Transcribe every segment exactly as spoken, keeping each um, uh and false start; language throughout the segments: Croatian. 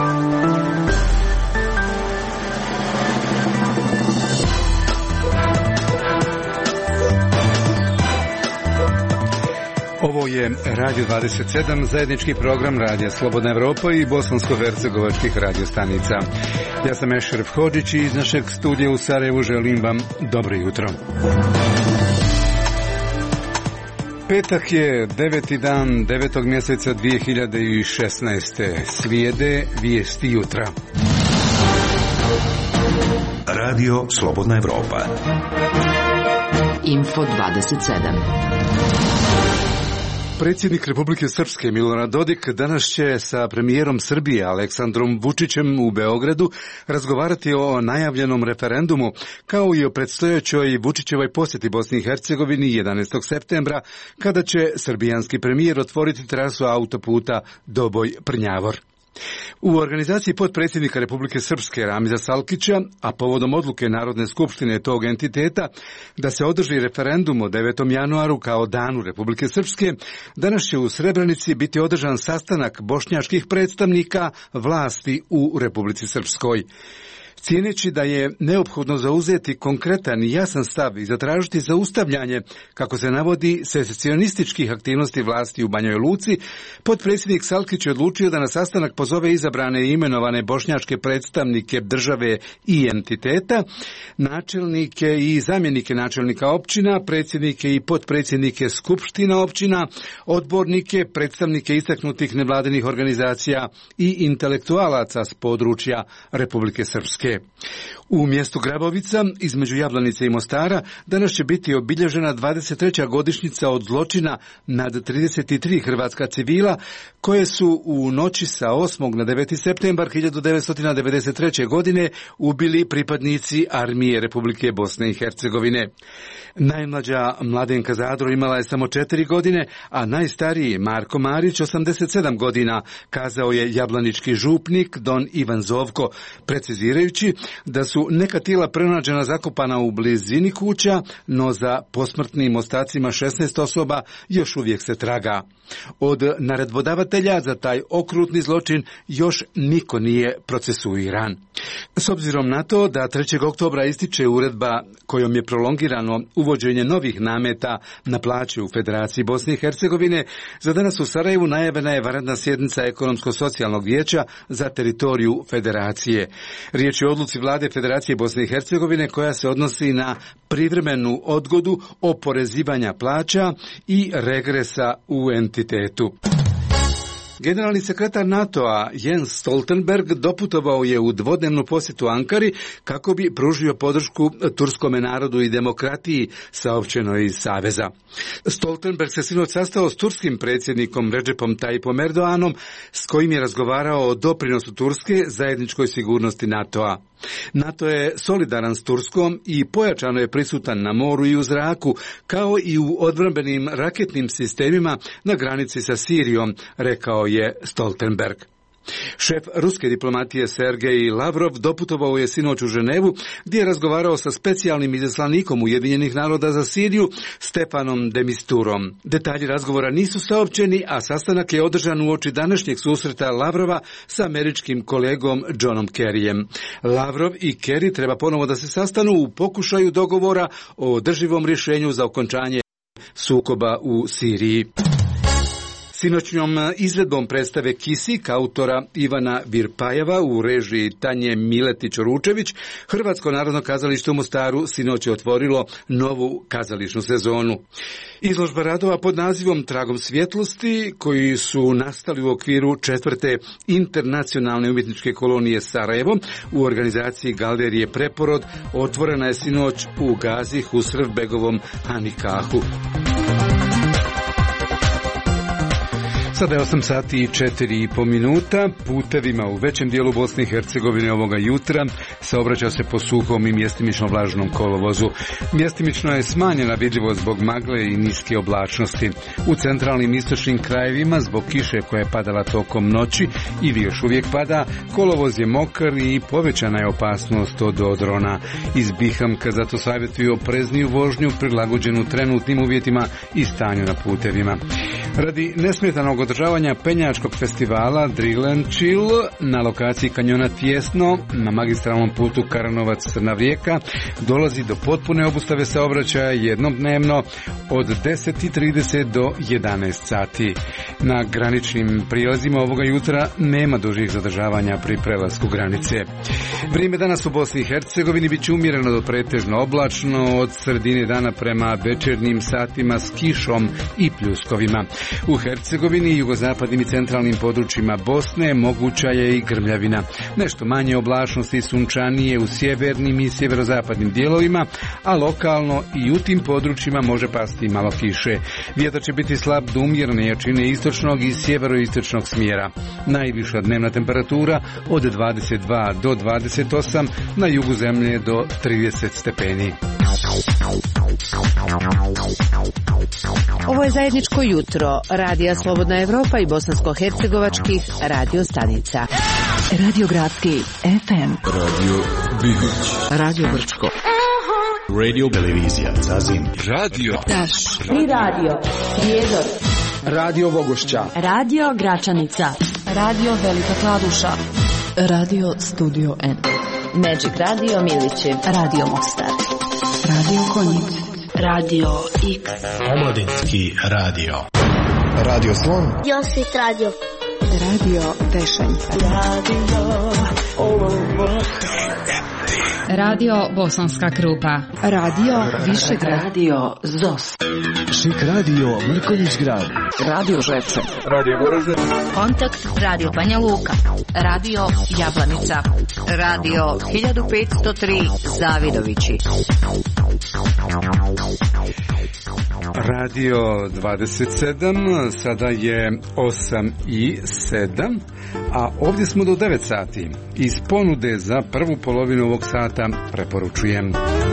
Ovo je Radio dvadeset sedam, zajednički program Radija Slobodna Evropa i bosansko-hercegovačkih radiostanica. Ja sam Ešref Hodžić i iz našeg studija u Sarajevu želim vam dobro jutro. Petak je deveti dan devetog mjeseca dvije hiljade šesnaeste. Slijede vijesti jutra. Radio Slobodna Evropa. Info dvadeset sedam. Predsjednik Republike Srpske Milorad Dodik danas će sa premijerom Srbije Aleksandrom Vučićem u Beogradu razgovarati o najavljenom referendumu kao i o predstojećoj Vučićevoj posjeti Bosni i Hercegovini jedanaestog septembra kada će srbijanski premijer otvoriti trasu autoputa Doboj-Prnjavor. U organizaciji potpredsjednika Republike Srpske Ramiza Salkića, a povodom odluke Narodne skupštine tog entiteta da se održi referendum o devetom januaru kao danu Republike Srpske, danas će u Srebrenici biti održan sastanak bošnjačkih predstavnika vlasti u Republici Srpskoj. Cijeneći da je neophodno zauzeti konkretan i jasan stav i zatražiti zaustavljanje, kako se navodi, secesionističkih aktivnosti vlasti u Banjoj Luci, potpredsjednik Salkić je odlučio da na sastanak pozove izabrane i imenovane bošnjačke predstavnike države i entiteta, načelnike i zamjenike načelnika općina, predsjednike i potpredsjednike skupština općina, odbornike, predstavnike istaknutih nevladinih organizacija i intelektualaca s područja Republike Srpske. U mjestu Grabovica, između Jablanice i Mostara, danas će biti obilježena dvadeset treća godišnjica od zločina nad trideset tri hrvatska civila, koje su u noći sa osmog na deveti septembar hiljadu devetsto devedeset treće. godine ubili pripadnici armije Republike Bosne i Hercegovine. Najmlađa Mladenka Zadro imala je samo četiri godine, a najstariji Marko Marić osamdeset sedam godina, kazao je jablanički župnik Don Ivan Zovko, precizirajući da su neka tijela pronađena zakopana u blizini kuća, no za posmrtnim ostacima šesnaest osoba još uvijek se traga. Od naredbodavatelja za taj okrutni zločin još niko nije procesuiran. S obzirom na to da trećeg oktobra ističe uredba kojom je prolongirano uvođenje novih nameta na plaće u Federaciji Bosne i Hercegovine, za danas u Sarajevu najavljena je vanredna sjednica Ekonomsko-socijalnog vijeća za teritoriju Federacije. Riječ je o odluci vlade Federacije Bosne i Hercegovine koja se odnosi na privremenu odgodu oporezivanja plaća i regresa u entitetu. Generalni sekretar NATO-a Jens Stoltenberg doputovao je u dvodnevnu posjetu Ankari kako bi pružio podršku turskome narodu i demokratiji, saopćeno iz Saveza. Stoltenberg se sinoć sastao s turskim predsjednikom Recepom Tayyipom Erdoganom, s kojim je razgovarao o doprinosu Turske zajedničkoj sigurnosti NATO-a. NATO je solidaran s Turskom i pojačano je prisutan na moru i u zraku, kao i u odbrambenim raketnim sistemima na granici sa Sirijom, rekao je Stoltenberg. Šef ruske diplomatije Sergej Lavrov doputovao je sinoć u Ženevu, gdje je razgovarao sa specijalnim izaslanikom Ujedinjenih naroda za Siriju Stefanom de Misturom. Detalji razgovora nisu saopćeni, a sastanak je održan uoči današnjeg susreta Lavrova sa američkim kolegom Johnom Kerryjem. Lavrov i Kerry treba ponovo da se sastanu u pokušaju dogovora o održivom rješenju za okončanje sukoba u Siriji. Sinoćnjom izvedbom predstave Kisik autora Ivana Virpajeva u režiji Tanje Miletić-Ručević, Hrvatsko narodno kazalište u Mostaru sinoć je otvorilo novu kazališnu sezonu. Izložba radova pod nazivom Tragom svjetlosti, koji su nastali u okviru četvrte internacionalne umjetničke kolonije Sarajevo u organizaciji Galerije Preporod, otvorena je sinoć u Gazi Husrevbegovom Hanikahu. Sada je osam sati i četiri i po minuta. Putevima u većem dijelu Bosne i Hercegovine ovoga jutra saobraća se po suhom i mjestimično vlažnom kolovozu. Mjestimično je smanjena vidljivost zbog magle i niske oblačnosti. U centralnim istočnim krajevima zbog kiše koja je padala tokom noći ili još uvijek pada, kolovoz je mokar i povećana je opasnost od odrona. Iz Bihamka zato savjetuju oprezniju vožnju prilagođenu trenutnim uvjetima i stanju na putevima. Radi nesmetanog održavanja penjačkog festivala Drill and Chill na lokaciji kanjona Tijesno na magistralnom putu Karanovac-Crna Rijeka dolazi do potpune obustave saobraćaja jednodnevno od deset i trideset do jedanaest sati. Na graničnim prijelazima ovoga jutra nema dužih zadržavanja pri prelasku granice. Vrijeme danas u Bosni i Hercegovini bit će umjereno do pretežno oblačno od sredine dana prema večernjim satima s kišom i pljuskovima. U Hercegovini i jugozapadnim i centralnim područjima Bosne moguća je i grmljavina. Nešto manje oblačnosti i sunčanije u sjevernim i sjeverozapadnim dijelovima, a lokalno i u tim područjima može pasti malo kiše. Vjetar će biti slab do umjerene jačine istočnog i sjeveroistočnog smjera. Najviša dnevna temperatura od dvadeset dva do dvadeset osam, na jugu zemlje do trideset stepeni. Ovo je zajedničko jutro Radija Slobodna Evropa i bosansko-hercegovačkih radio stanica. Radio Gradski F M, Radio Bibić, Radio Brčko, Radio Televizija Zazin, Radio Taš i Radio Prijedor, Radio Vogošća, Radio Gračanica, Radio Velika Kladuša, Radio Studio N, Magic Radio Milići, Radio Mostar, Radio Konjic, Radio X, Omladinski radio, Radio Slon, Josit Radio, Radio Tešanjka, Radio Radio Bosanska Krupa, Radio Višegrad, Radio Zos, Šik Radio Mrkonjić Grad, Radio Žepče, Radio Goražde, Kontakt Radio Banja Luka, Radio Jablanica, Radio hiljadu petsto tri Zavidovići, Radio dvadeset sedam, sada je osam i sedam, a ovdje smo do devet sati. Iz ponude za prvu polovinu ovog sata preporučujem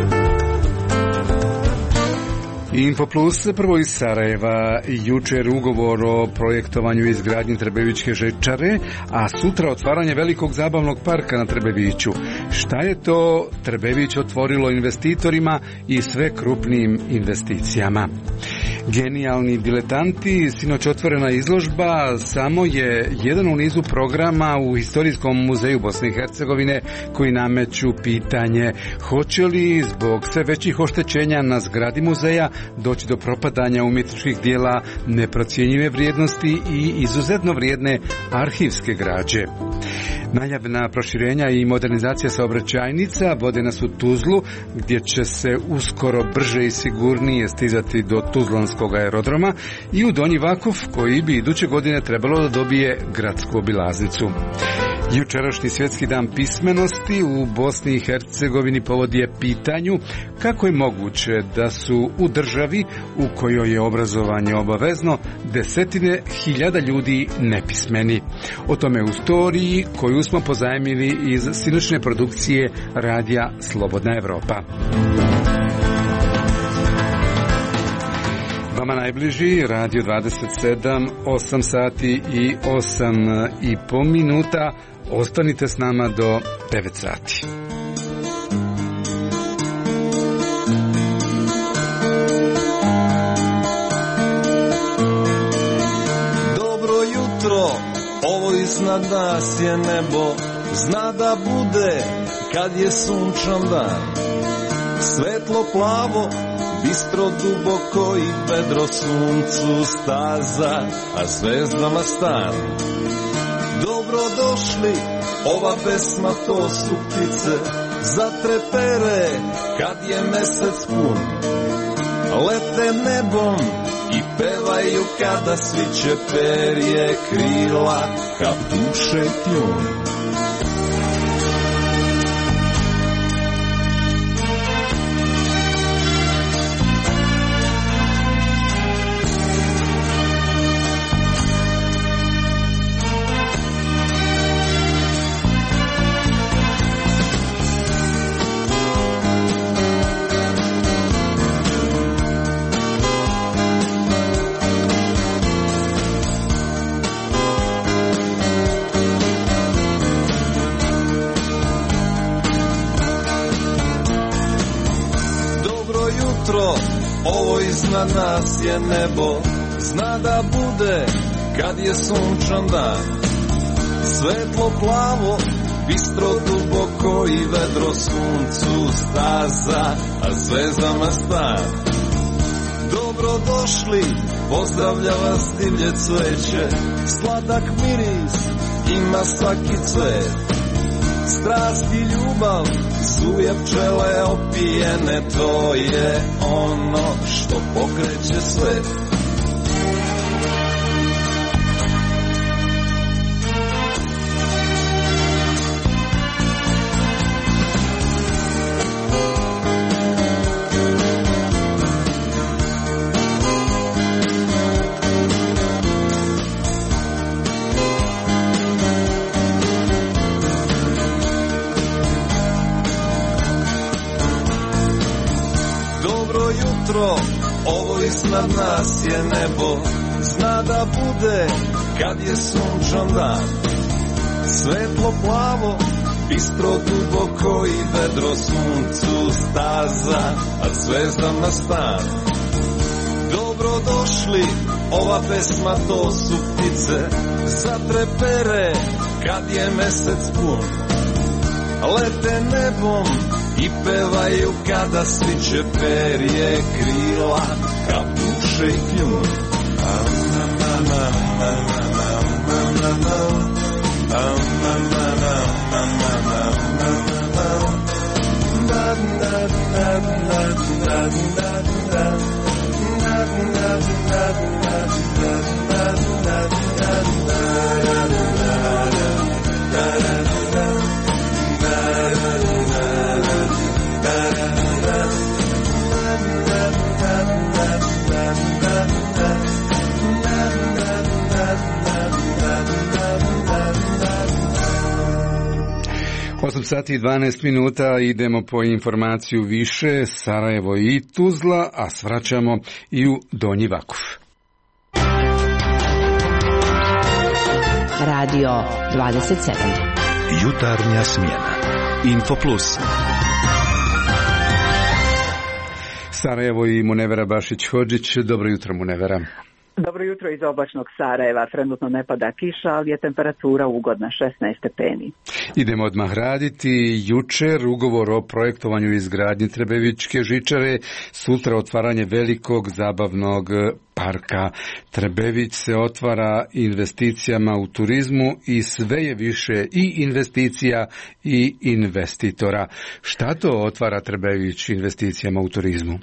Info Plus, prvo iz Sarajeva, jučer ugovor o projektovanju i izgradnji Trebevićke žičare, a sutra otvaranje velikog zabavnog parka na Trebeviću. Šta je to Trebević otvorilo investitorima i sve krupnim investicijama? Genijalni diletanti, sinoć otvorena izložba, samo je jedan u nizu programa u Historijskom muzeju Bosne i Hercegovine koji nameću pitanje hoće li zbog sve većih oštećenja na zgradi muzeja doći do propadanja umjetničkih dijela neprocjenjive vrijednosti i izuzetno vrijedne arhivske građe. Najavljena proširenja i modernizacija saobraćajnica vode nas u Tuzlu, gdje će se uskoro brže i sigurnije stizati do Tuzlanskog aerodroma, i u Donji Vakuf, koji bi iduće godine trebalo da dobije gradsku obilaznicu. Jučerašnji svjetski dan pismenosti u Bosni i Hercegovini povodi je pitanju kako je moguće da su u državi u kojoj je obrazovanje obavezno desetine hiljada ljudi nepismeni. O tome u storiji koju smo pozajmili iz sinoćne produkcije Radija Slobodna Evropa. Vama najbliži Radio dvadeset sedam, osam sati i osam i po minuta. Ostanite s nama do devet sati. Dobro jutro, ovo iznad nas je nebo, zna da bude kad je sunčan dan. Svetlo plavo, bistro duboko i vedro, suncu staza, a zvezdama stan. Dobro došli, ova pesma to su ptice, zatrepere kad je mesec pun. Lete nebom i pevaju kada sviće perje krila, kao duše tjun. Ovo iznad nas je nebo, zna da bude kad je sunčan dan. Svetlo plavo, bistro duboko i vedro, suncu staza, a zvezdama stan. Dobro došli, pozdravlja vas divlje cveće, sladak miris ima svaki cvet. Strast i ljubav, zuje pčele opijene, to je ono što pokreće svet. Ovo iznad nas je nebo, zna da bude kad je sunčan dan. Svetlo plavo, bistro duboko i vedro, suncu staza, a zvezdama stan. Dobro došli, ova pesma to su ptice, zatrepere kad je mesec pun. Lete nebom i pevaju kada sviće perje krila, kapuše i kljun. osam sati i dvanaest minuta, idemo po informaciju više, Sarajevo i Tuzla, a svraćamo i u Donji Vakuf. Radio dvadeset sedam. Jutarnja smjena. Infoplus. Sarajevo i Munevera Bašić-Hodžić. Dobro jutro, Munevera. Dobro jutro iz oblačnog Sarajeva. Trenutno ne pada kiša, ali je temperatura ugodna, šesnaest stepeni. Idemo odmah raditi. Jučer ugovor o projektovanju i izgradnji Trebevičke žičare, sutra otvaranje velikog zabavnog parka. Trebević se otvara investicijama u turizmu i sve je više i investicija i investitora. Šta to otvara Trebević investicijama u turizmu?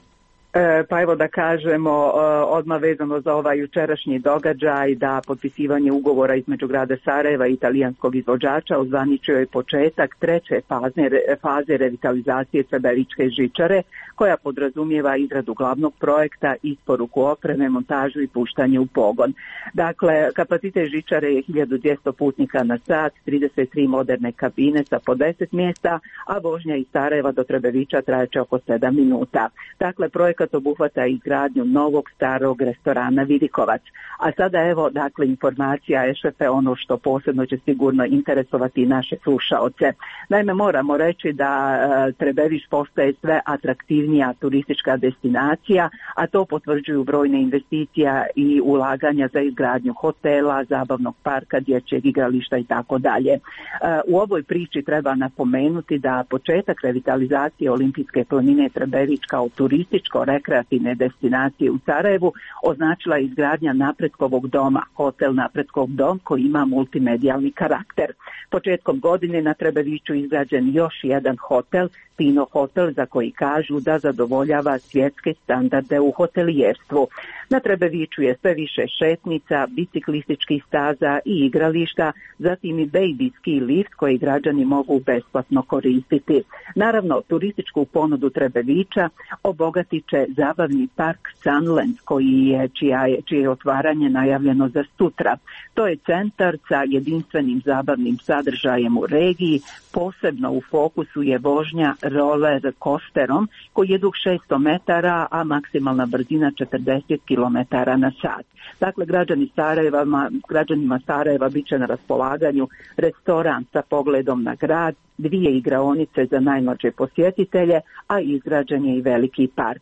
Pa evo da kažemo odmah vezano za ovaj jučerašnji događaj da potpisivanje ugovora između grada Sarajeva i italijanskog izvođača ozvaničio je početak treće faze, faze revitalizacije Trebevičke žičare koja podrazumijeva izradu glavnog projekta, isporuku opreme, montažu i puštanje u pogon. Dakle, kapacitet žičare je hiljadu dvjesto putnika na sat, trideset tri moderne kabine sa po deset mjesta, a vožnja iz Sarajeva do Trebevića trajeće oko sedam minuta. Dakle, projekat obuhvata izgradnju novog starog restorana Vidikovac. A sada evo, dakle, informacija Ešefe, ono što posebno će sigurno interesovati naše slušaoce. Naime, moramo reći da e, Trebević postaje sve atraktivnija turistička destinacija, a to potvrđuju brojne investicija i ulaganja za izgradnju hotela, zabavnog parka, dječjeg igrališta i tako dalje. U ovoj priči treba napomenuti da početak revitalizacije Olimpijske planine Trebević kao turističko rekreativne destinacije u Sarajevu označila izgradnja Napretkovog doma, hotel Napretkov dom koji ima multimedijalni karakter. Početkom godine na Trebeviću izgrađen još jedan hotel, Pino hotel, za koji kažu da zadovoljava svjetske standarde u hotelijerstvu. Na Trebeviću je sve više šetnica, biciklističkih staza i igrališta, zatim i baby ski lift koji građani mogu besplatno koristiti. Naravno, turističku ponudu Trebevića obogatit će zabavni park Sunland koji je, čija je, čije je otvaranje najavljeno za sutra. To je centar sa jedinstvenim zabavnim sadržajem u regiji, posebno u fokusu je vožnja roller coasterom koji je dug šesto metara, a maksimalna brzina četrdeset kilometara na sat. Dakle, građani Sarajeva, građanima Sarajeva bit će na raspolaganju restoran sa pogledom na grad, dvije igraonice za najmlađe posjetitelje, a izgrađen je i veliki parking.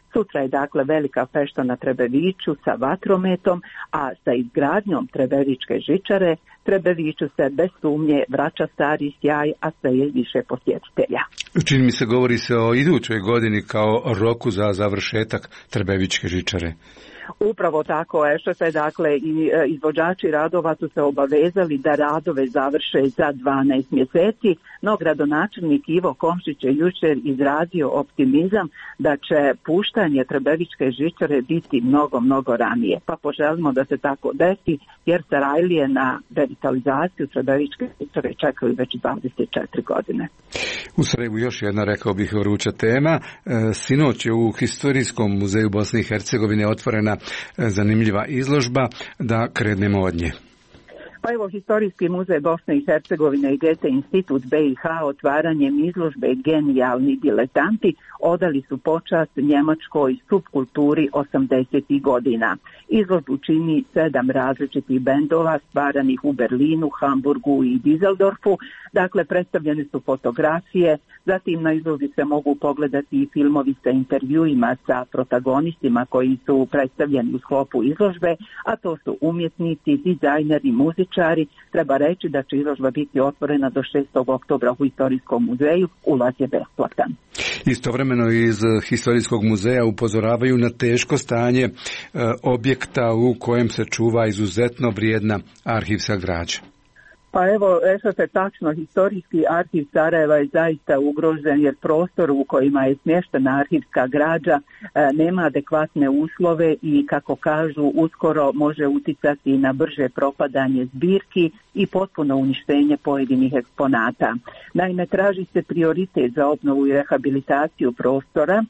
Sutra je dakle velika fešta na Trebeviću sa vatrometom, a sa izgradnjom Trebevičke žičare Trebeviću se bez sumnje vraća stari sjaj, a sve je više posjetitelja. Čini mi se govori se o idućoj godini kao roku za završetak Trebevičke žičare. Upravo tako, Ešefe, dakle i izvođači radova su se obavezali da radove završe za dvanaest mjeseci, no gradonačelnik Ivo Komšić je jučer izrazio optimizam da će puštanje Trebevičke žičare biti mnogo, mnogo ranije. Pa poželimo da se tako desi, jer Sarajlije na revitalizaciju Trebevičke žičare čekaju već dvadeset četiri godine. U Sarajevu još jedna, rekao bih, vruća tema. Sinoć je u Historijskom muzeju Bosne i Hercegovine otvorena zanimljiva izložba, da krenemo od nje. Pa evo, Historijski muzej Bosne i Hercegovine i Goethe institut B i H otvaranjem izložbe Genijalni diletanti odali su počast njemačkoj subkulturi osamdesetih godina. Izložbu čini sedam različitih bendova stvaranih u Berlinu, Hamburgu i Düsseldorfu. Dakle, predstavljene su fotografije, zatim na izložbi se mogu pogledati i filmovi sa intervjuima sa protagonistima koji su predstavljeni u sklopu izložbe, a to su umjetnici, dizajneri, muzičari. Treba reći da će izložba biti otvorena do šestog oktobra u Historijskom muzeju, ulaz je besplatan. Istovremeno iz Historijskog muzeja upozoravaju na teško stanje e, objekta u kojem se čuva izuzetno vrijedna arhivska građa. Pa evo, Ešefe, tačno, historijski arhiv Sarajeva je zaista ugrožen jer prostor u kojima je smještena arhivska građa e, nema adekvatne uslove i, kako kažu, uskoro može uticati na brže propadanje zbirki i potpuno uništenje pojedinih eksponata. Naime, traži se prioritet za obnovu i rehabilitaciju prostora. E,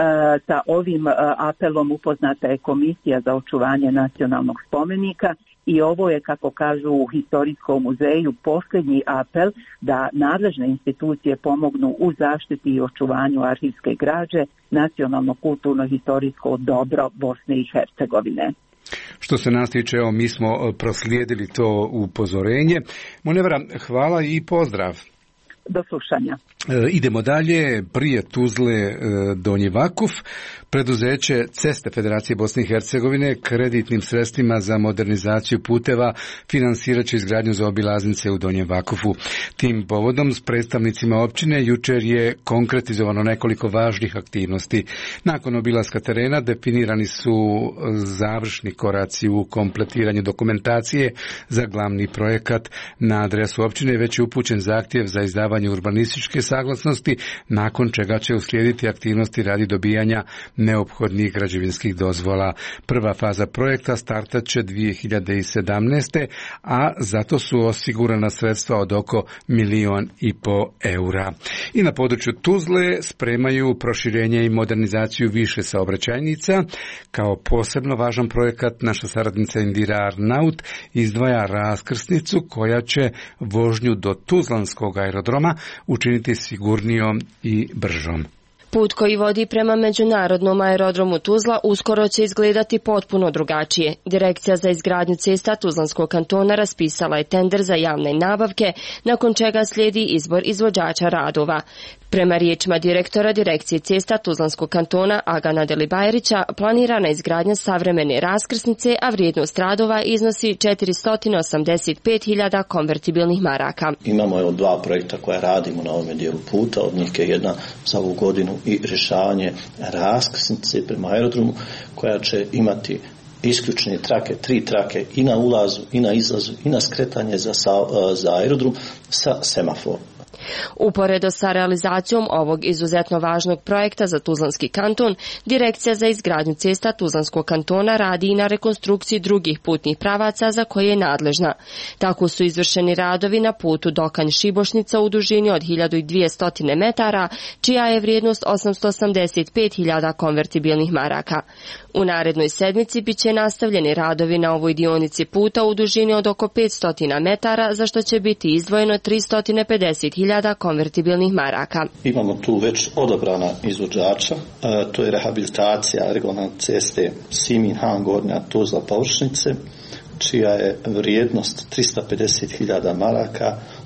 sa ovim e, apelom upoznata je Komisija za očuvanje nacionalnog spomenika. I ovo je, kako kažu u Historijskom muzeju, posljednji apel da nadležne institucije pomognu u zaštiti i očuvanju arhivske građe, nacionalno kulturno historijsko dobro Bosne i Hercegovine. Što se nas tiče, evo, mi smo proslijedili to upozorenje. Monevra, hvala i pozdrav. Do slušanja. E, idemo dalje, prije Tuzle e, Donji Vakuf. Preduzeće Ceste Federacije Bosne i Hercegovine kreditnim sredstvima za modernizaciju puteva finansirat će izgradnju zaobilaznice u Donjem Vakufu. Tim povodom s predstavnicima općine jučer je konkretizovano nekoliko važnih aktivnosti. Nakon obilaska terena definirani su završni koraci u kompletiranju dokumentacije za glavni projekat. Na adresu općine već je upućen zahtjev za izdavanje urbanističke saglasnosti, nakon čega će uslijediti aktivnosti radi dobijanja neophodnih građevinskih dozvola. Prva faza projekta startat će dvije hiljade sedamnaeste. a zato su osigurana sredstva od oko milion i po eura. I na području Tuzle spremaju proširenje i modernizaciju više saobraćajnica. Kao posebno važan projekat naša saradnica Indira Arnaut izdvaja raskrsnicu koja će vožnju do Tuzlanskog aerodroma učiniti sigurnijom i bržom. Put koji vodi prema međunarodnom aerodromu Tuzla uskoro će izgledati potpuno drugačije. Direkcija za izgradnju cesta Tuzlanskog kantona raspisala je tender za javne nabavke, nakon čega slijedi izbor izvođača radova. Prema riječima direktora Direkcije cesta Tuzlanskog kantona Agana Delibajrića, planirana izgradnja savremene raskrsnice, a vrijednost radova iznosi četiristo osamdeset pet hiljada konvertibilnih maraka. Imamo evo dva projekta koja radimo na ovome dijelu puta, od njih je jedna za ovu godinu i rješavanje raskrsnice prema aerodromu koja će imati isključene trake, tri trake i na ulazu, i na izlazu, i na skretanje za, za aerodrom sa semaforom. Uporedo sa realizacijom ovog izuzetno važnog projekta za Tuzlanski kanton, Direkcija za izgradnju cesta Tuzlanskog kantona radi i na rekonstrukciji drugih putnih pravaca za koje je nadležna. Tako su izvršeni radovi na putu Dokanj-Šibošnica u dužini od hiljadu dvjesto metara, čija je vrijednost osamsto osamdeset pet hiljada konvertibilnih maraka. U narednoj sedmici bit će nastavljeni radovi na ovoj dionici puta u dužini od oko petsto metara, za što će biti izdvojeno tristo pedeset hiljada konvertibilnih maraka. Imamo tu već odabrana izvođača, e, to je rehabilitacija regionalne ceste Simin-Han Gornja Tuzla površnice, čija je vrijednost tristo pedeset hiljada maraka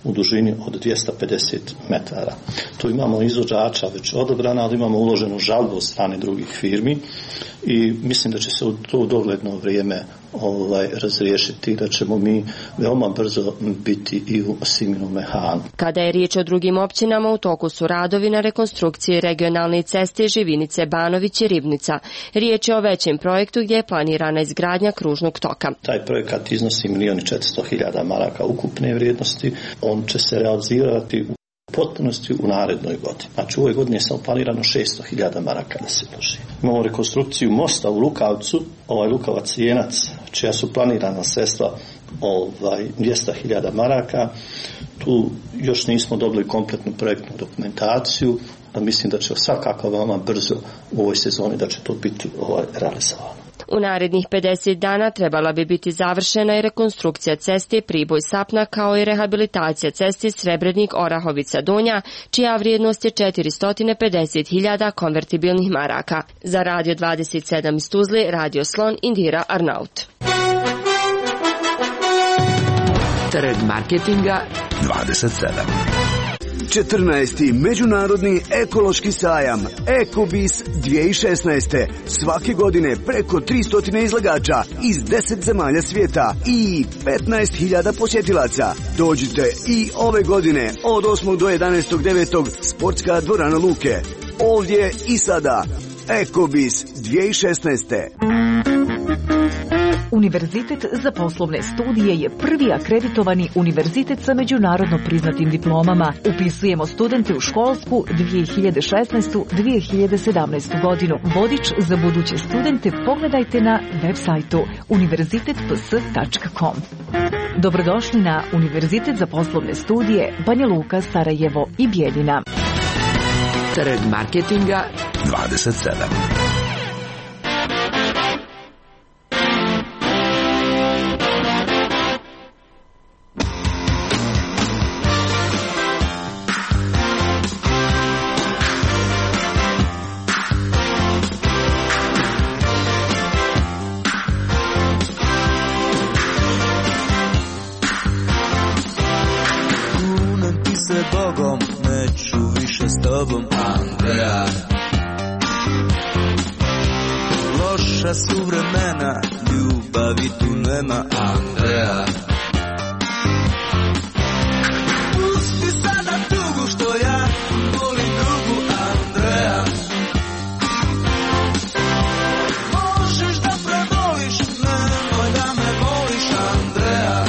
u dužini od dvjesto pedeset metara. Tu imamo izvođača već odobrana, ali imamo uloženu žalbu od strane drugih firmi i mislim da će se u to dogledno vrijeme ovaj, razriješiti, da ćemo mi veoma brzo biti i u Siminu Mehanu. Kada je riječ o drugim općinama, u toku su radovi na rekonstrukciji regionalne ceste Živinice, Banović i Ribnica. Riječ je o većem projektu gdje je planirana izgradnja kružnog toka. Taj projekat iznosi milijon i četiristo hiljada maraka ukupne vrijednosti. On će se realizirati u potpunosti u narednoj godini. Znači u ovoj godini je samo planirano šesto hiljada maraka da se uloži. Imamo rekonstrukciju mosta u Lukavcu, ovaj Lukavac-Jenac, čija su planirana sredstva ovaj, dvjesto hiljada maraka. Tu još nismo dobili kompletnu projektnu dokumentaciju, a mislim da će svakako veoma brzo u ovoj sezoni da će to biti ovaj, realizovano. U narednih pedeset dana trebala bi biti završena i rekonstrukcija ceste Priboj-Sapna kao i rehabilitacija ceste Srebrednik-Orahovica-Donja, čija vrijednost je četiristo pedeset hiljada konvertibilnih maraka. Za Radio dvadeset sedam iz Tuzle, Radio Slon, Indira Arnaut. Trend marketinga dvadeset sedam. četrnaesti. Međunarodni ekološki sajam Ekobis dvije tisuće šesnaeste. Svake godine preko tristo izlagača iz deset zemalja svijeta i petnaest hiljada posjetilaca. Dođite i ove godine od osmog do jedanaestog devetog Sportska dvorana Luke. Ovdje i sada Ekobis dvije tisuće šesnaeste. Univerzitet za poslovne studije je prvi akreditovani univerzitet sa međunarodno priznatim diplomama. Upisujemo studente u školsku dvije hiljade šesnaeste dvije hiljade sedamnaeste godinu. Vodič za buduće studente pogledajte na web sajtu univerzitet p s tačka com. Dobrodošli na Univerzitet za poslovne studije Banja Luka, Sarajevo i Bijeljina. Trend marketinga dvadeset sedam. Bogom, neću više s tobom, Andreja. Loša su vremena, ljubavi tu nema, Andreja. Pusti sada tugu što ja volim drugu, Andreja. Možeš da preboliš, nemoj da me voliš, Andreja.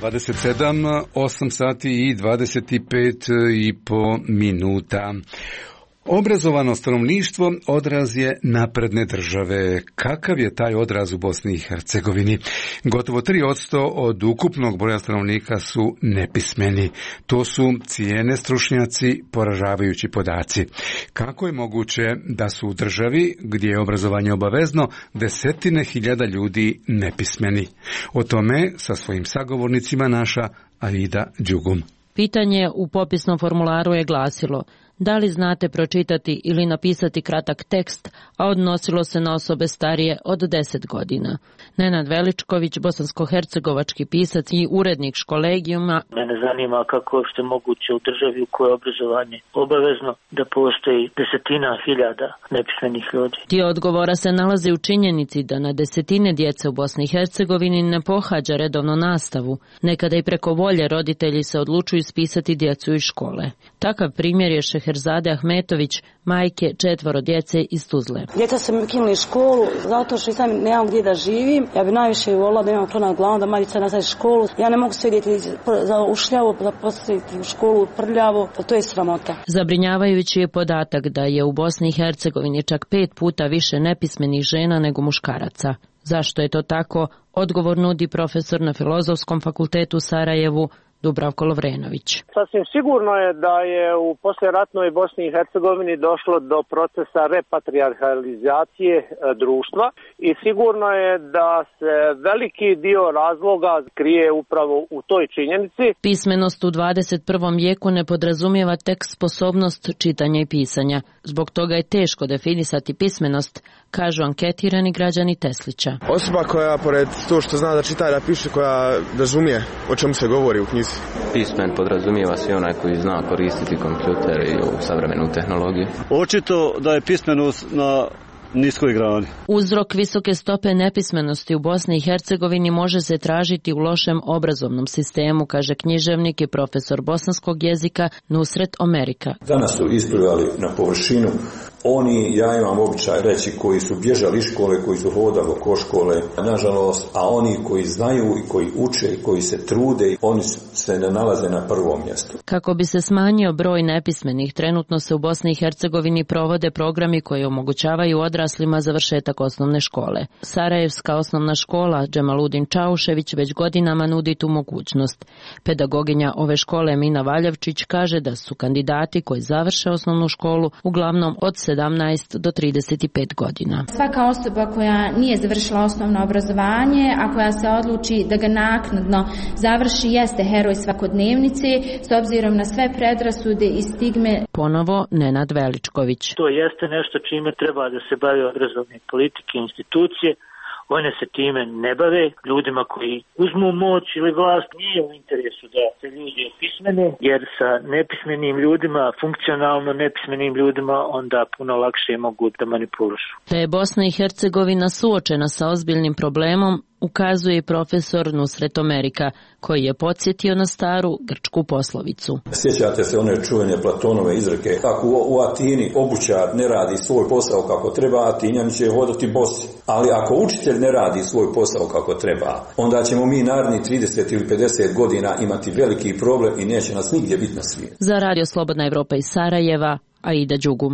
dvadeset sedam, osam sati i dvadeset pet i po minuta. Obrazovano stanovništvo odraz je napredne države. Kakav je taj odraz u Bosni i Hercegovini? Gotovo tri posto od ukupnog broja stanovnika su nepismeni. To su cijene stručnjaci poražavajući podaci. Kako je moguće da su u državi gdje je obrazovanje obavezno desetine hiljada ljudi nepismeni? O tome sa svojim sagovornicima naša Aida Đugum. Pitanje u popisnom formularu je glasilo: da li znate pročitati ili napisati kratak tekst, a odnosilo se na osobe starije od deset godina. Nenad Veličković, bosansko-hercegovački pisac i urednik Školegijuma. Mene zanima kako je uopšte moguće u državi u kojoj je obrazovanje obavezno da postoji desetina hiljada nepismenih ljudi. Dio odgovora se nalazi u činjenici da na desetine djece u Bosni i Hercegovini ne pohađa redovno nastavu. Nekada i preko volje roditelji se odlučuju ispisati djecu iz škole. Takav primjer je Šeherzade Ahmetović, majke četvoro djece iz Tuzle. Djeca su mi ukinuli školu zato što sam nemam gdje da živim. Ja bi najviše volila da imam to nad glavom, da majica nastavi školu. Ja ne mogu sjediti za ušljavo, da postaviti u školu prljavo, to je sramota. Zabrinjavajući je podatak da je u Bosni i Hercegovini čak pet puta više nepismenih žena nego muškaraca. Zašto je to tako? Odgovor nudi profesor na Filozofskom fakultetu u Sarajevu, Dubravko Lovrenović. Sasvim sigurno je da je u poslijeratnoj Bosni i Hercegovini došlo do procesa repatrijarhalizacije društva i sigurno je da se veliki dio razloga krije upravo u toj činjenici. Pismenost u dvadeset prvom vijeku ne podrazumijeva tek sposobnost čitanja i pisanja. Zbog toga je teško definisati pismenost, kažu anketirani građani Teslića. Osoba koja pored to što zna da čita i da piše, koja razumije o čemu se govori u knjizi. Pismen podrazumijeva svi onaj koji zna koristiti kompjuter i u savremenu tehnologiju. Očito da je pismenost na niskoj grani. Uzrok visoke stope nepismenosti u Bosni i Hercegovini može se tražiti u lošem obrazovnom sistemu, kaže književnik i profesor bosanskog jezika Nusret Omerika. Danas su isplivali na površinu oni, ja imam običaj reći, koji su bježali iz škole, koji su hodali oko škole, nažalost, a oni koji znaju i koji uče i koji se trude, oni se ne nalaze na prvom mjestu. Kako bi se smanjio broj nepismenih, trenutno se u Bosni i Hercegovini provode programi koji omogućavaju odraslima završetak osnovne škole. Sarajevska osnovna škola Džemaludin Čaušević već godinama nudi tu mogućnost. Pedagoginja ove škole Mina Valjevčić kaže da su kandidati koji završe osnovnu školu uglavnom od sedamnaest do trideset pet godina. Svaka osoba koja nije završila osnovno obrazovanje, a koja se odluči da ga naknadno završi, jeste heroj svakodnevnice s obzirom na sve predrasude i stigme. Ponovo Nenad Veličković. To jeste nešto čime treba da se bave obrazovne politike, institucije. One se time ne bave. Ljudima koji uzmu moć ili vlast nije u interesu da se ljudi opismene, jer sa nepismenim ljudima, funkcionalno nepismenim ljudima, onda puno lakše mogu da manipulišu. Da je Bosna i Hercegovina suočena sa ozbiljnim problemom, ukazuje i profesor Nusret Omerika, koji je podsjetio na staru grčku poslovicu. Sjećate se one čuvene Platonove izreke: ako u, u Atini obućar ne radi svoj posao kako treba, Atinjani će hodati bosi. Ali ako učitelj ne radi svoj posao kako treba, onda ćemo mi naredni trideset ili pedeset godina imati veliki problem i neće nas nigdje biti na svijetu. Za Radio Slobodna Evropa iz Sarajeva, Aida Đugum.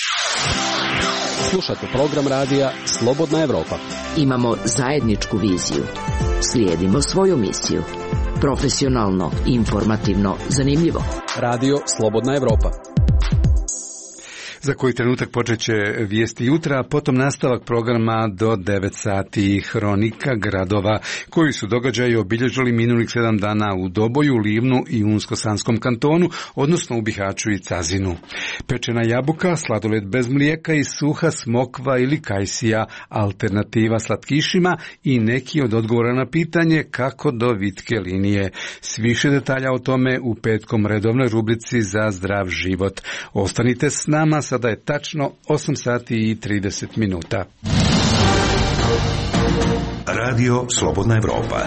Slušate program radija Slobodna Evropa. Imamo zajedničku viziju. Slijedimo svoju misiju. Profesionalno, informativno, zanimljivo. Radio Slobodna Evropa. Za koji trenutak počet će vijesti jutra, potom nastavak programa do devet sati, hronika gradova koji su događaji obilježili minulih sedam dana u Doboju, Livnu i Unsko-Sanskom kantonu, odnosno u Bihaću i Cazinu. Pečena jabuka, sladoled bez mlijeka i suha smokva ili kajsija, alternativa slatkišima i neki od odgovora na pitanje kako do vitke linije. S više detalja o tome u petkom redovnoj rubrici za zdrav život. Ostanite s nama, sada je tačno osam sati i trideset minuta. Radio Slobodna Evropa.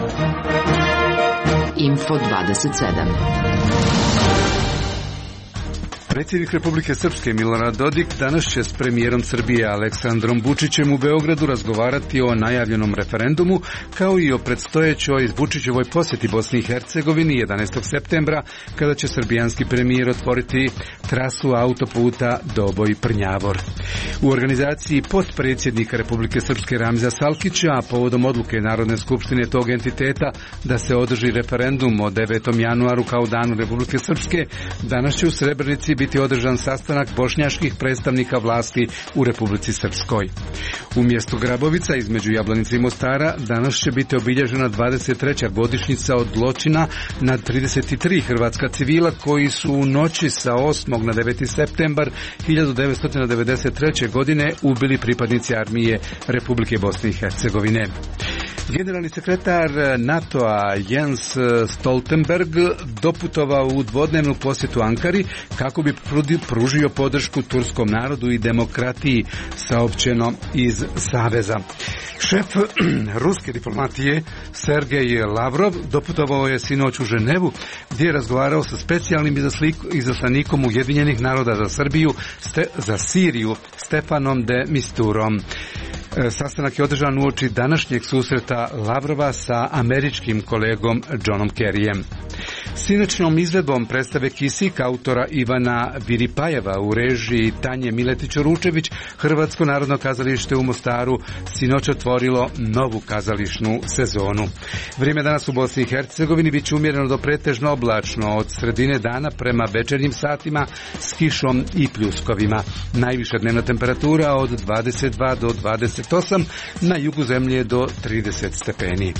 Info dvadeset sedam. Predsjednik Republike Srpske Milorad Dodik danas će s premijerom Srbije Aleksandrom Vučićem u Beogradu razgovarati o najavljenom referendumu kao i o predstojećoj Vučićevoj posjeti Bosni i Hercegovini jedanaestog septembra kada će srbijanski premijer otvoriti trasu autoputa Doboj-Prnjavor. U organizaciji potpredsjednika Republike Srpske Ramza Salkića, a povodom odluke Narodne skupštine tog entiteta da se održi referendum o devetom januaru kao danu Republike Srpske, danas će u Srebrenici biti održan sastanak bošnjaških predstavnika vlasti u Republici Srpskoj. U mjestu Grabovica između Jablanice i Mostara danas će biti obilježena dvadeset treća godišnjica od zločina nad trideset tri hrvatska civila koji su u noći sa osmog na deveti septembar hiljadu devetsto devedeset treće. godine ubili pripadnici armije Republike Bosne i Hercegovine. Generalni sekretar NATO-a Jens Stoltenberg doputovao u dvodnevnu posjetu Ankari kako bi pružio podršku turskom narodu i demokratiji, saopćeno iz Saveza. Šef ruske diplomatije Sergej Lavrov doputovao je sinoć u Ženevu gdje je razgovarao sa specijalnim izaslanikom Ujedinjenih naroda za Srbiju, ste, za Siriju Stefanom de Misturom. Sastanak je održan uoči današnjeg susreta Lavrova sa američkim kolegom Johnom Kerryjem. Sinoćnom izvedbom predstave Kisik autora Ivana Viripajeva u režiji Tanje Miletić-Ručević Hrvatsko narodno kazalište u Mostaru sinoć otvorilo novu kazališnu sezonu. Vrijeme danas u Bosni i Hercegovini bit će umjereno do pretežno oblačno od sredine dana prema večernjim satima s kišom i pljuskovima. Najviša dnevna temperatura od dvadeset dva do dvadeset osam, na jugu zemlje do trideset stepeni.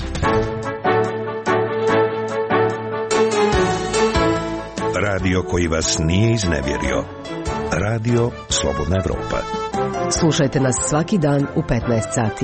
Radio koji vas nije iznevjerio. Radio Slobodna Evropa. Slušajte nas svaki dan u petnaest sati.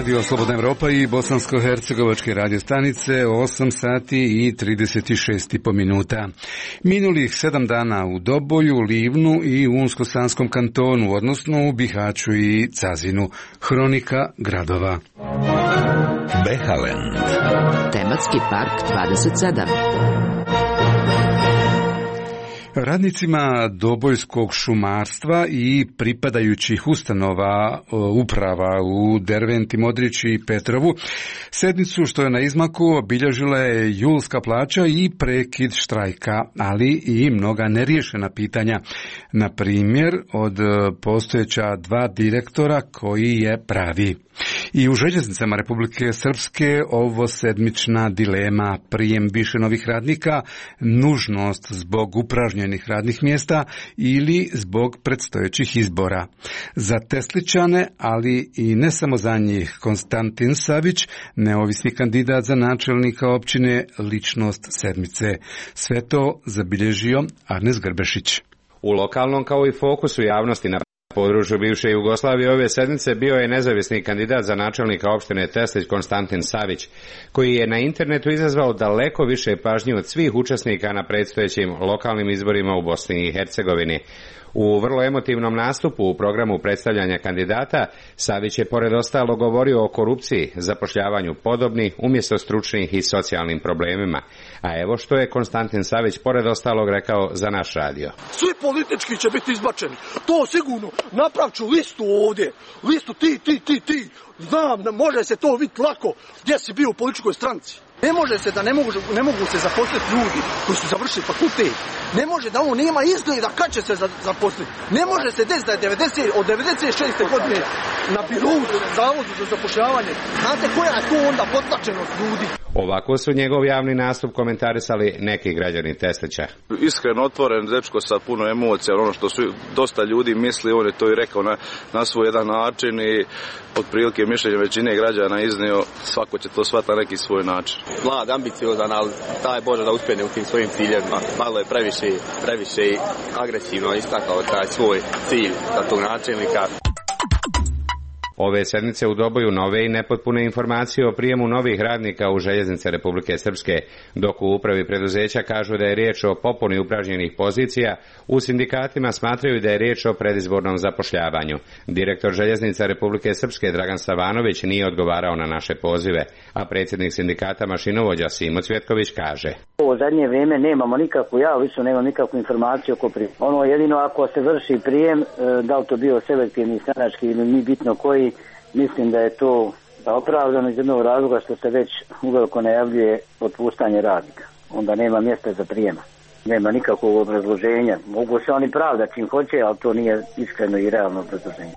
Radio Slobodna Evropa i bosansko-hercegovačke radio stanice, osam sati i trideset šest i po minuta. Minulih sedam dana u Doboju, Livnu i Unsko-Sanskom kantonu, odnosno u Bihaću i Cazinu. Hronika gradova. Behalend. Tematski park dvadeset sedam. Radnicima dobojskog šumarstva i pripadajućih ustanova uprava u Derventi, Modrići i Petrovu sedmicu što je na izmaku obilježila je julska plaća i prekid štrajka, ali i mnoga neriješena pitanja. Na primjer, od postojeća dva direktora koji je pravi. I u željeznicama Republike Srpske ovo sedmična dilema, prijem više novih radnika, nužnost zbog upražnjenih radnih mjesta ili zbog predstojećih izbora. Za Tesličane, ali i ne samo za njih, Konstantin Savić, neovisni kandidat za načelnika općine, ličnost sedmice. Sve to zabilježio Arnes Grbešić. U lokalnom kao i fokusu javnosti na području bivše Jugoslavije ove sedmice bio je nezavisni kandidat za načelnika opštine Teslić Konstantin Savić, koji je na internetu izazvao daleko više pažnje od svih učesnika na predstojećim lokalnim izborima u Bosni i Hercegovini. U vrlo emotivnom nastupu u programu predstavljanja kandidata, Savić je pored ostalo govorio o korupciji, zapošljavanju podobnih umjesto stručnih i socijalnim problemima. A evo što je Konstantin Savić pored ostalog rekao za naš radio. Svi politički će biti izbačeni. To sigurno. Napravit ću listu ovdje. Listu ti, ti, ti, ti. Znam, može se to vidjeti lako gdje si bio u političkoj stranci. Ne može se da ne mogu, ne mogu se zaposliti ljudi koji su završili fakultet. Ne može da on nema izgleda kad će se zaposliti. Ne može se desiti da je devedeset, od devedeset šeste godine na birovu zavodu za zapošljavanje. Znate koja je to onda potlačenost ljudi? Ovako su njegov javni nastup komentarisali neki građani Teslića. Iskreno otvoren, dečko sa puno emocija, ono što su dosta ljudi misli, on je to i rekao na, na svoj jedan način i otprilike mišljenje većine građana iznio, svako će to shvatiti na neki svoj način. Mlad, ambiciozan, ali daj Bože da uspjene u tim svojim ciljevima. Malo je previše, previše agresivno istakao taj svoj cilj za tog načelnika. Ove sedmice u Doboju nove i nepotpune informacije o prijemu novih radnika u željeznice Republike Srpske, dok u upravi preduzeća kažu da je riječ o popuni upražnjenih pozicija, u sindikatima smatraju da je riječ o predizbornom zapošljavanju. Direktor željeznica Republike Srpske Dragan Savanović nije odgovarao na naše pozive, a predsjednik sindikata mašinovođa Simo Cvjetković kaže: U zadnje vrijeme nemamo nikakvu, ja lično nemam nikakvu informaciju oko prijema. Ono jedino ako se vrši prijem, da li to bio selektivni, stranački ili ni bitno koji, mislim da je to opravdano iz jednog razloga što se već uveliko najavljuje otpuštanje radnika. Onda nema mjesta za prijema. Nema nikakvog obrazloženja. Mogu se oni pravdati čim hoće, ali to nije iskreno i realno obrazloženje.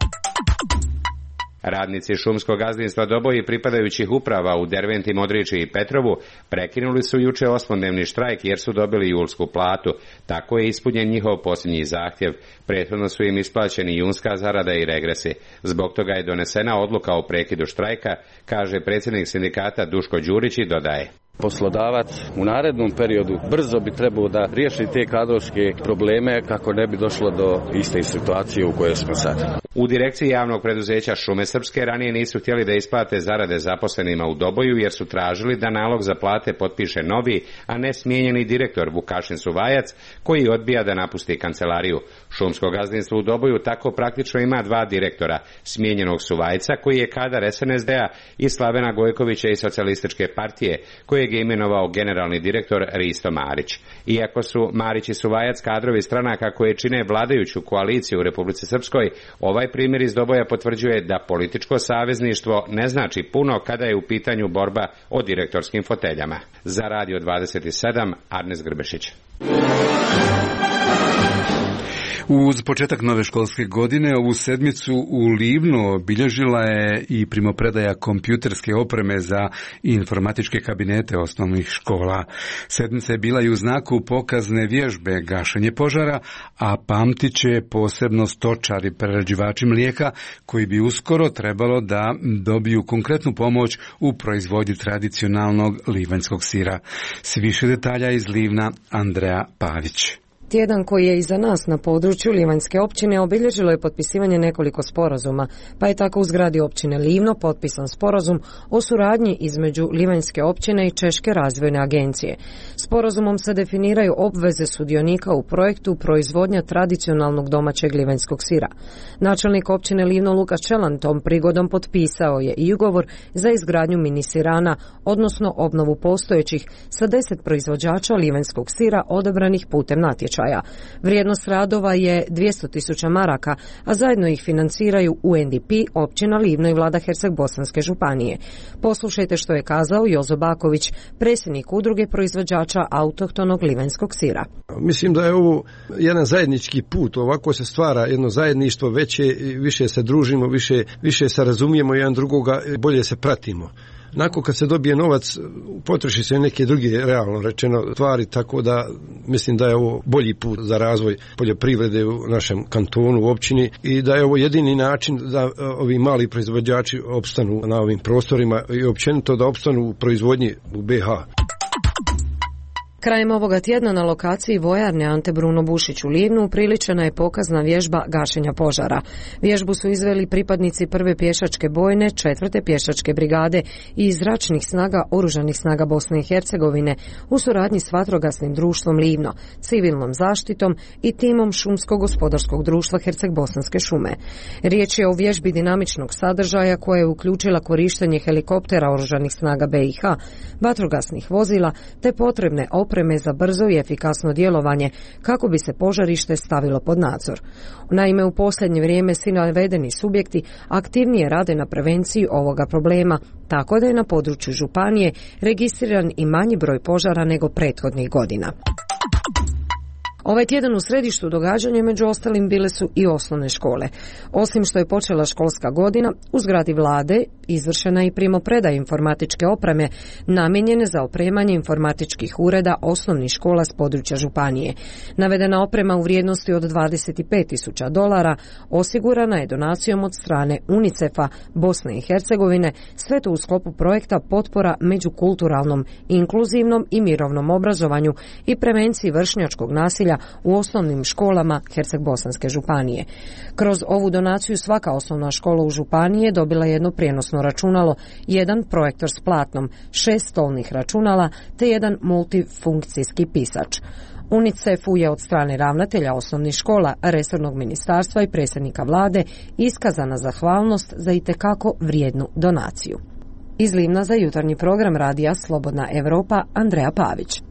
Radnici šumskog gazdinstva Doboj pripadajućih uprava u Derventi, Modrići i Petrovu prekinuli su juče osmodnevni štrajk jer su dobili julsku platu. Tako je ispunjen njihov posljednji zahtjev. Prethodno su im isplaćeni junska zarada i regresi. Zbog toga je donesena odluka o prekidu štrajka, kaže predsjednik sindikata Duško Đurić i dodaje: Poslodavac u narednom periodu brzo bi trebao da riješi te kadrovske probleme kako ne bi došlo do iste situacije u kojoj smo sad. U direkciji javnog preduzeća Šume Srpske ranije nisu htjeli da isplate zarade zaposlenima u Doboju jer su tražili da nalog za plate potpiše novi, a ne smijenjeni direktor Vukašin Suvajac koji odbija da napusti kancelariju. Šumsko gazdinstvo u Doboju tako praktično ima dva direktora, smijenjenog Suvajca koji je kadar S N S D-a i Slavena Gojkovića iz Socijalističke partije kojeg je imenovao generalni direktor Risto Marić. Iako su Marić i Suvajac kadrovi stranaka koje čine vladajuću koaliciju u Republici Srpskoj, ovaj primjer iz Doboja potvrđuje da političko savezništvo ne znači puno kada je u pitanju borba o direktorskim foteljama. Za Radio dvadeset sedam, Arnes Grbešić. Uz početak nove školske godine ovu sedmicu u Livnu obilježila je i primopredaja kompjuterske opreme za informatičke kabinete osnovnih škola. Sedmica je bila i u znaku pokazne vježbe gašenje požara, a pamtit će posebno stočari, prerađivači mlijeka koji bi uskoro trebalo da dobiju konkretnu pomoć u proizvodnji tradicionalnog livanjskog sira. S više detalja iz Livna, Andreja Pavić. Tjedan koji je iza nas na području Livanjske općine obilježilo je potpisivanje nekoliko sporazuma, pa je tako u zgradi općine Livno potpisan sporazum o suradnji između Livanjske općine i Češke razvojne agencije. Sporazumom se definiraju obveze sudionika u projektu proizvodnja tradicionalnog domaćeg livanjskog sira. Načelnik općine Livno Luka Čelan tom prigodom potpisao je i ugovor za izgradnju mini sirana, odnosno obnovu postojećih sa deset proizvođača livanjskog sira odabranih putem natječaja. Vrijednost radova je dvjesto tisuća maraka, a zajedno ih financiraju U N D P, općina Livno i vlada Herceg-Bosanske županije. Poslušajte što je kazao Jozo Baković, predsjednik udruge proizvođača autohtonog livanjskog sira. Mislim da je ovo jedan zajednički put, ovako se stvara jedno zajedništvo veće, više se družimo, više, više se razumijemo jedan drugoga, bolje se pratimo. Nakon kad se dobije novac, potroši se neke druge, realno rečeno, stvari, tako da mislim da je ovo bolji put za razvoj poljoprivrede u našem kantonu, u općini, i da je ovo jedini način da ovi mali proizvođači opstanu na ovim prostorima i općenito da opstanu u proizvodnji u B H. Krajem ovoga tjedna na lokaciji vojarne Ante Bruno Bušić u Livnu upriličena je pokazna vježba gašenja požara. Vježbu su izveli pripadnici prve pješačke bojne, četvrte pješačke brigade i zračnih snaga Oružanih snaga Bosne i Hercegovine u suradnji s vatrogasnim društvom Livno, civilnom zaštitom i timom šumsko-gospodarskog društva Herceg-Bosanske šume. Riječ je o vježbi dinamičnog sadržaja koja je uključila korištenje helikoptera Oružanih snaga B i H, vatrogasnih vozila te potrebne opreme za brzo i efikasno djelovanje kako bi se požarište stavilo pod nadzor. Naime, u posljednje vrijeme svi navedeni subjekti aktivnije rade na prevenciji ovoga problema, tako da je na području županije registriran i manji broj požara nego prethodnih godina. Ovaj tjedan u središtu događanja među ostalim bile su i osnovne škole. Osim što je počela školska godina, u zgradi vlade izvršena je i primopredaja informatičke opreme namijenjene za opremanje informatičkih ureda osnovnih škola s područja županije. Navedena oprema u vrijednosti od dvadeset pet tisuća dolara osigurana je donacijom od strane UNICEF-a Bosne i Hercegovine, sve to u sklopu projekta potpora međukulturalnom, inkluzivnom i mirovnom obrazovanju i prevenciji vršnjačkog nasilja u osnovnim školama Herceg-Bosanske županije. Kroz ovu donaciju svaka osnovna škola u županiji dobila jedno prijenosno računalo, jedan projektor s platnom, šest stolnih računala te jedan multifunkcijski pisač. UNICEF-u je od strane ravnatelja osnovnih škola, resornog ministarstva i predsjednika vlade iskazana zahvalnost za itekako vrijednu donaciju. Iz Livna za jutarnji program radija Slobodna Evropa, Andreja Pavić.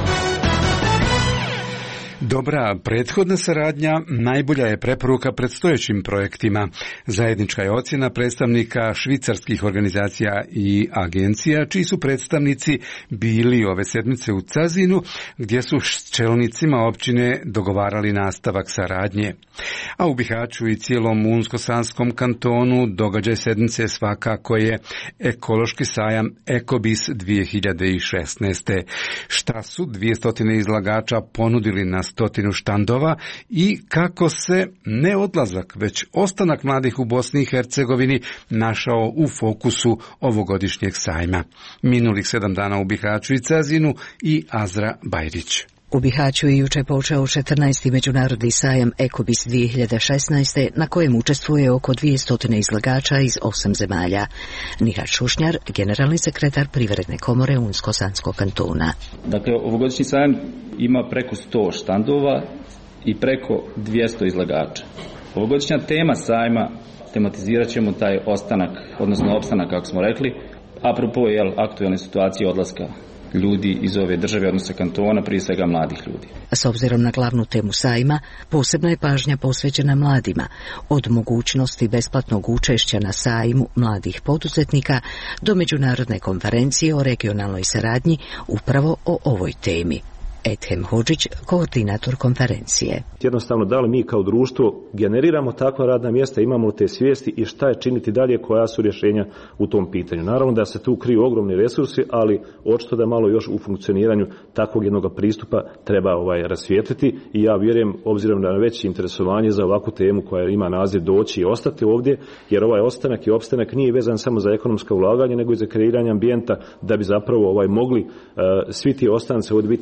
Dobra prethodna saradnja najbolja je preporuka predstojećim projektima. Zajednička je ocjena predstavnika švicarskih organizacija i agencija, čiji su predstavnici bili ove sedmice u Cazinu, gdje su s čelnicima općine dogovarali nastavak saradnje. A u Bihaću i cijelom Unsko-Sanskom kantonu događaj sedmice svakako je ekološki sajam Ekobis dvije hiljade šesnaeste. Šta su dvjesto izlagača ponudili na stotinu štandova i kako se ne odlazak, već ostanak mladih u Bosni i Hercegovini našao u fokusu ovogodišnjeg sajma. Minulih sedam dana u Bihaću i Cazinu i Azra Bajrić. U Bihaću je juče počeo četrnaesti međunarodni sajam Ekobis dvije hiljade šesnaeste, na kojem učestvuje oko dvjesto izlagača iz osam zemalja. Nihat Šušnjar, generalni sekretar Privredne komore Unsko-Sanskog kantona. Dakle, ovogodišnji sajam ima preko sto štandova i preko dvjesto izlagača. Ovogodišnja tema sajma, tematizirat ćemo taj ostanak, odnosno opstanak, kako smo rekli, apropo jel, aktualne situacije odlaska ljudi iz ove države, odnosno kantona, prije svega mladih ljudi. S obzirom na glavnu temu sajma, posebna je pažnja posvećena mladima, od mogućnosti besplatnog učešća na sajmu mladih poduzetnika do međunarodne konferencije o regionalnoj saradnji upravo o ovoj temi. Ethem Hodžić, koordinator konferencije. Jednostavno, da li mi kao društvo generiramo takva radna mjesta, imamo te svijesti i šta je činiti dalje, koja su rješenja u tom pitanju. Naravno da se tu kriju ogromni resursi, ali očito da malo još u funkcioniranju takvog jednog pristupa treba ovaj rasvijetliti i ja vjerujem, obzirom na veće interesovanje za ovakvu temu koja ima naziv doći i ostati ovdje, jer ovaj ostanak i opstanak nije vezan samo za ekonomsko ulaganje, nego i za kreiranje ambijenta da bi zapravo ovaj mogli uh, svi ti ostanci ovdje biti ekonomski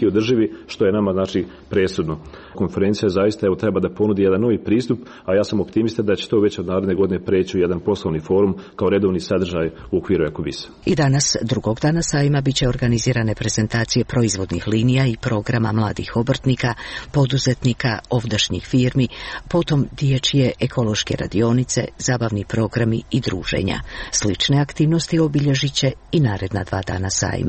ekološki održivi, što je nama znači presudno. Konferencija zaista evo, treba da ponudi jedan novi pristup, a ja sam optimista da će to već od naredne godine preći u jedan poslovni forum kao redovni sadržaj u okviru Ekobisa. I danas, drugog dana sajma, bit će organizirane prezentacije proizvodnih linija i programa mladih obrtnika, poduzetnika, ovdašnjih firmi, potom dječje ekološke radionice, zabavni programi i druženja. Slične aktivnosti obilježit će i naredna dva dana sajma.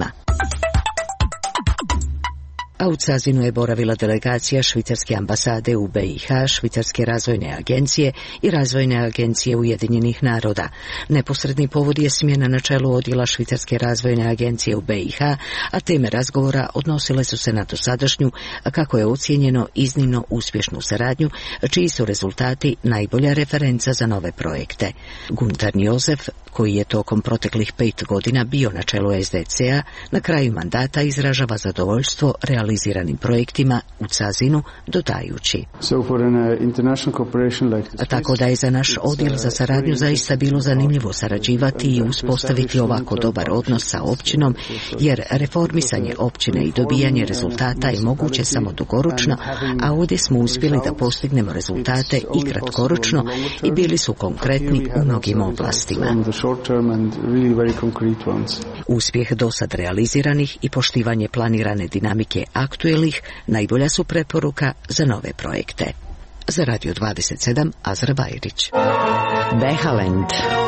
A u Cazinu je boravila delegacija švicarske ambasade u B i H, švicarske razvojne agencije i razvojne agencije Ujedinjenih naroda. Neposredni povod je smjena na čelu odjela švicarske razvojne agencije u B i H, a teme razgovora odnosile su se na dosadašnju, kako je ocijenjeno, iznimno uspješnu saradnju, čiji su rezultati najbolja referenca za nove projekte. Guntar Jozef, koji je tokom proteklih pet godina bio na čelu S D C-a, na kraju mandata izražava zadovoljstvo realiziranim projektima u Cazinu, dodajući. Tako da je za naš odjel za saradnju zaista bilo zanimljivo sarađivati i uspostaviti ovako dobar odnos sa općinom, jer reformisanje općine i dobijanje rezultata je moguće samo dugoročno, a ovdje smo uspjeli da postignemo rezultate i kratkoročno i bili su konkretni u mnogim oblastima. Uspjeh dosad realiziranih i poštivanje planirane dinamike aktuelnih najbolja su preporuka za nove projekte. Za Radio dvadeset sedam, Azra Bajrić. Behalend.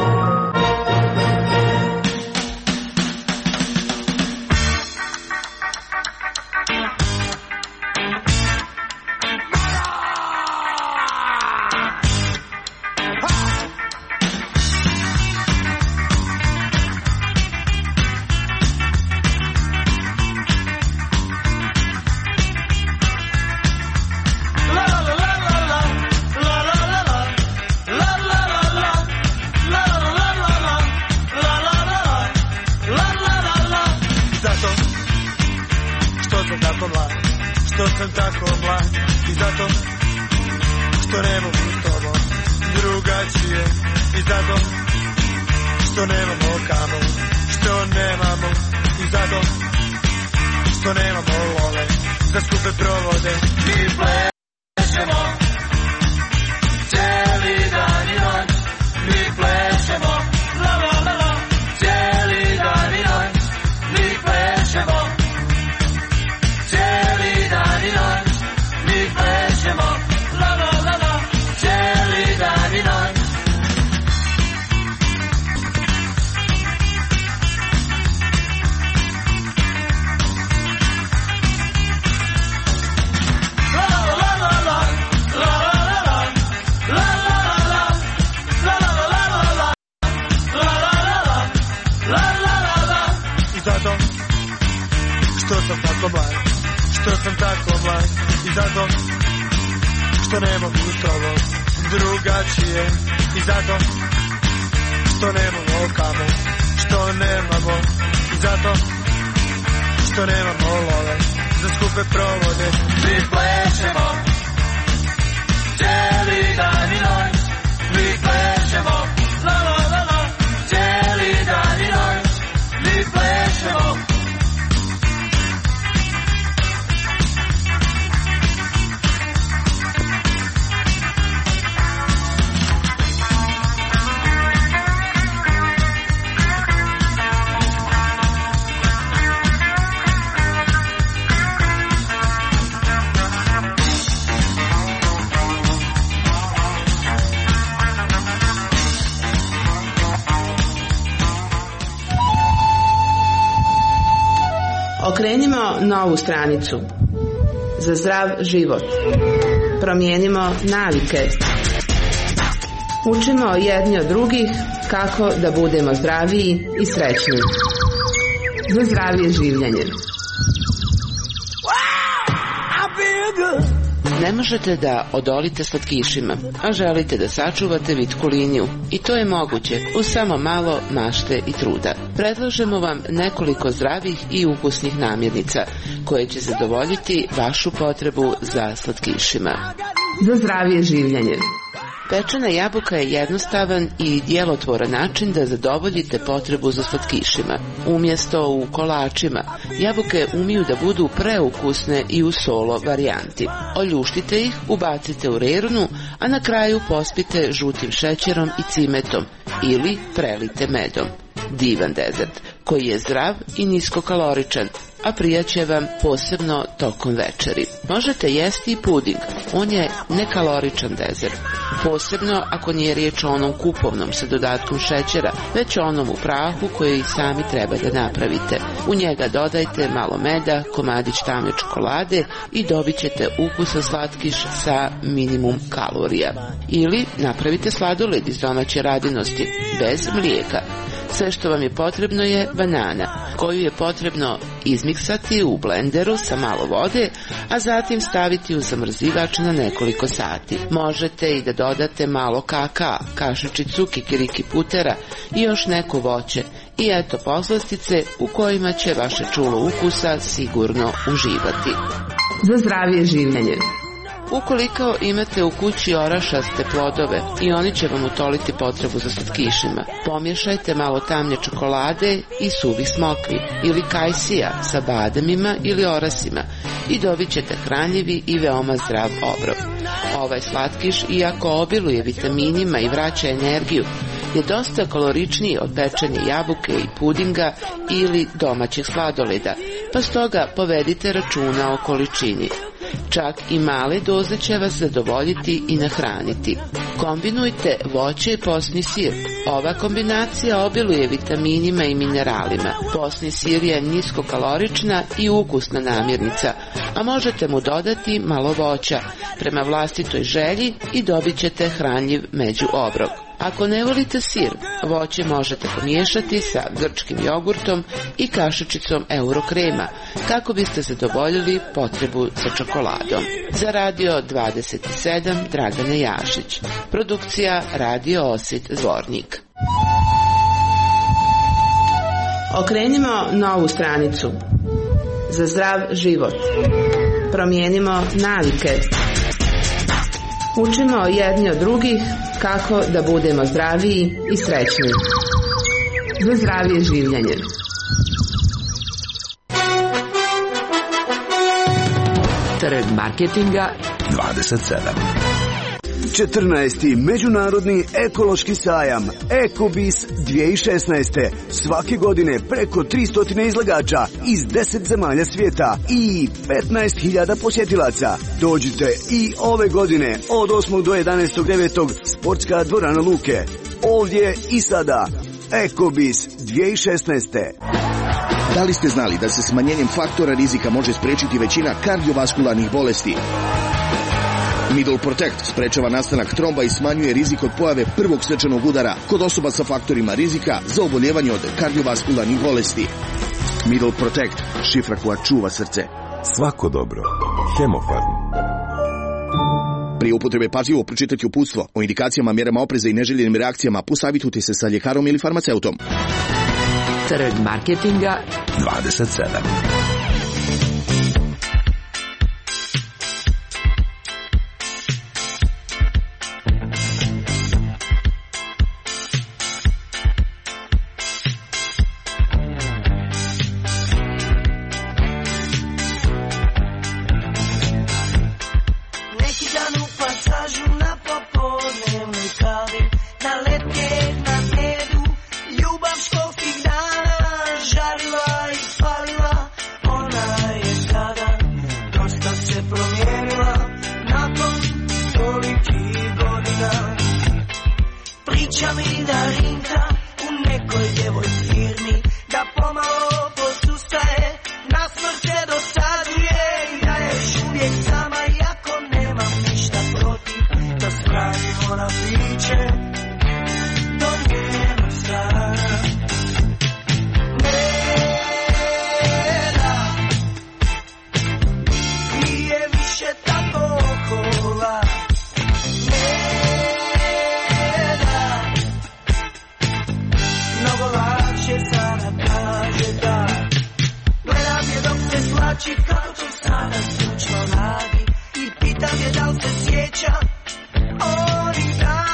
Okrenimo novu stranicu. Za zdrav život. Promijenimo navike. Učimo jedni od drugih kako da budemo zdraviji i srećni. Za zdravije življenje. Ne možete da odolite slatkišima, a želite da sačuvate vitku liniju. I to je moguće uz samo malo mašte i truda. Predlažemo vam nekoliko zdravih i ukusnih namirnica koje će zadovoljiti vašu potrebu za slatkišima. Za zdravije življenje. Pečena jabuka je jednostavan i djelotvoran način da zadovoljite potrebu za slatkišima. Umjesto u kolačima, jabuke umiju da budu preukusne i u solo varijanti. Oljuštite ih, ubacite u rernu, a na kraju pospite žutim šećerom i cimetom ili prelite medom. Divan dezert, koji je zdrav i niskokaloričan, a prijaće vam posebno tokom večeri. Možete jesti i puding, on je nekaloričan dezert, posebno ako nije riječ o onom kupovnom sa dodatkom šećera, već onom u prahu koji sami treba da napravite. U njega dodajte malo meda, komadić tamne čokolade i dobit ćete ukusan slatkiš sa minimum kalorija. Ili napravite sladoled iz domaće radinosti, bez mlijeka. Sve što vam je potrebno je banana, koju je potrebno izmiksati u blenderu sa malo vode, a zatim staviti u zamrzivač na nekoliko sati. Možete i da dodate malo kakaa, kašičicu kikiriki putera i još neko voće. I eto poslastice u kojima će vaše čulo ukusa sigurno uživati. Za zdravije življenje. Ukoliko imate u kući orašaste plodove i oni će vam utoliti potrebu za slatkišima, pomješajte malo tamne čokolade i suvi smokvi ili kajsija sa bademima ili orasima i dobit ćete hranljivi i veoma zdrav obrok. Ovaj slatkiš, iako obiluje vitaminima i vraća energiju, je dosta kaloričniji od pečenja jabuke i pudinga ili domaćih sladoleda, pa stoga povedite računa o količini. Čak i male doze će vas zadovoljiti i nahraniti. Kombinujte voće i posni sir. Ova kombinacija obiluje vitaminima i mineralima. Posni sir je niskokalorična i ukusna namirnica, a možete mu dodati malo voća prema vlastitoj želji i dobit ćete hranljiv međuobrok. Ako ne volite sir, voće možete pomiješati sa grčkim jogurtom i kašičicom eurokrema, kako biste zadovoljili potrebu za čokoladom. Za Radio dvadeset sedam Dragana Jašić. Produkcija Radio Osit Zvornik. Okrenimo novu stranicu. Za zdrav život. Promijenimo navike. Učimo jedni od drugih kako da budemo zdraviji i srećni. Za zdravije življenje. Trg marketinga dvadeset sedam. četrnaesti. Međunarodni ekološki sajam Ekobis dvije tisuće šesnaeste. Svake godine preko tristo izlagača iz deset zemalja svijeta i petnaest hiljada posjetilaca. Dođite i ove godine od osmog do jedanaestog devetog Sportska dvorana Luke. Ovdje i sada Ekobis dvije tisuće šesnaeste. Da li ste znali da se smanjenjem faktora rizika može spriječiti većina kardiovaskularnih bolesti? Middle Protect sprečava nastanak tromba i smanjuje rizik od pojave prvog srčanog udara kod osoba sa faktorima rizika za oboljevanje od kardiovaskularnih bolesti. Middle Protect, šifra koja čuva srce. Svako dobro. Hemofarm. Prije upotrebe pažljivo pročitati uputstvo o indikacijama, mjerama opreza i neželjenim reakcijama, posavitujte se sa ljekarom ili farmaceutom. Trg marketinga dvadeset sedam. Kako to sada stručno radi i pitam je da li se sjeća onih dana.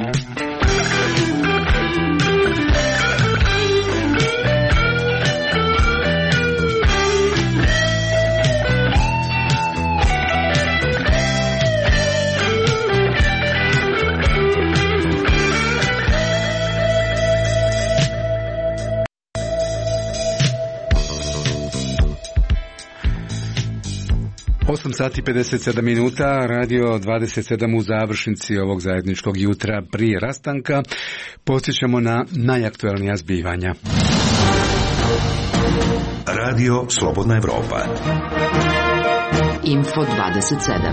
osam sati pedeset sedam minuta, radio dvadeset sedam u završnici ovog zajedničkog jutra prije rastanka. Posjećamo na najaktualnija zbivanja. Radio Slobodna Evropa. Info dvadeset sedam.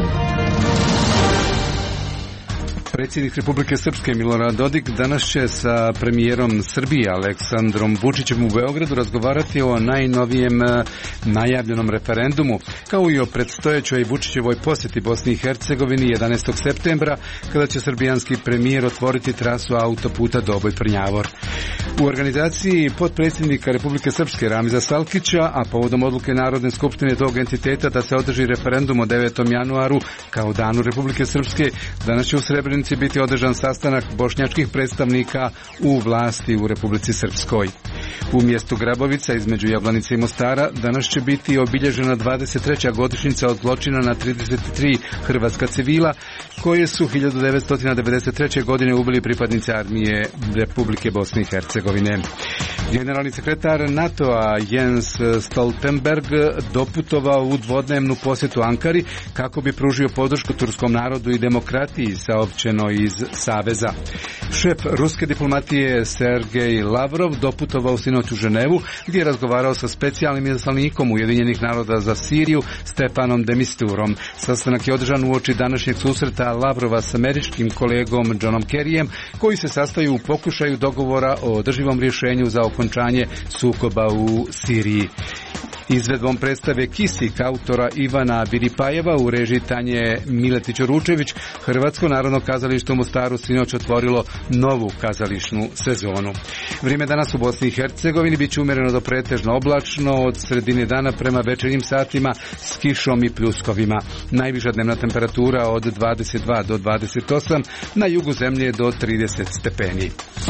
Predsjednik Republike Srpske Milorad Dodik danas će sa premijerom Srbije Aleksandrom Vučićem u Beogradu razgovarati o najnovijem najavljenom referendumu, kao i o predstojećoj Vučićevoj posjeti Bosni i Hercegovini jedanaestog septembra, kada će srbijanski premijer otvoriti trasu autoputa Doboj-Prnjavor. U organizaciji potpredsjednika Republike Srpske Ramiza Salkića, a povodom odluke Narodne skupštine tog entiteta da se održi referendum o devetom januaru kao danu Republike Srpske, danas će u Srebrenici biti održan sastanak bošnjačkih predstavnika u vlasti u Republici Srpskoj. U mjestu Grabovica između Jablanice i Mostara danas će biti obilježena dvadeset treća godišnjica od zločina na trideset tri hrvatska civila koje su hiljadu devetsto devedeset treće. godine ubili pripadnici armije Republike Bosne i Hercegovine. Generalni sekretar NATO-a Jens Stoltenberg doputovao u dvodnevnu posjetu Ankari kako bi pružio podršku turskom narodu i demokratiji, saopćeno iz Saveza. Šef ruske diplomatije Sergej Lavrov doputovao sinoć u Ženevu, gdje je razgovarao sa specijalnim izaslanikom Ujedinjenih naroda za Siriju Stefanom de Misturom. Sastanak je održan uoči današnjeg susreta Lavrova s američkim kolegom Johnom Kerryjem, koji se sastaju u pokušaju dogovora o održivom rješenju za okončanje sukoba u Siriji. Izvedbom predstave Kisik autora Ivana Viripajeva u režiji Tanje Miletić-Ručević, Hrvatsko narodno kazalište u Mostaru sinoć otvorilo novu kazališnu sezonu. Vrijeme danas u Bosni i Hercegovini bit će umjereno do pretežno oblačno od sredine dana prema večernjim satima s kišom i pljuskovima. Najviša dnevna temperatura od dvadeset dva do dvadeset osam, na jugu zemlje do trideset stepeni.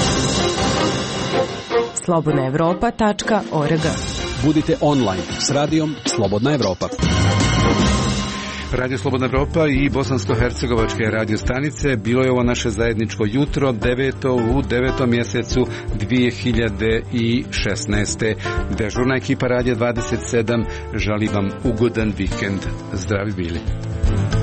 slobodna evropa tačka org. Budite online s radijom Slobodna Evropa. Radio Slobodna Evropa i bosansko-hercegovačke radio stanice. Bilo je ovo naše zajedničko jutro, deveto u devetom mjesecu dvije hiljade šesnaeste. Dežurna ekipa Radio dvadeset sedam želi vam ugodan vikend. Zdravi bili.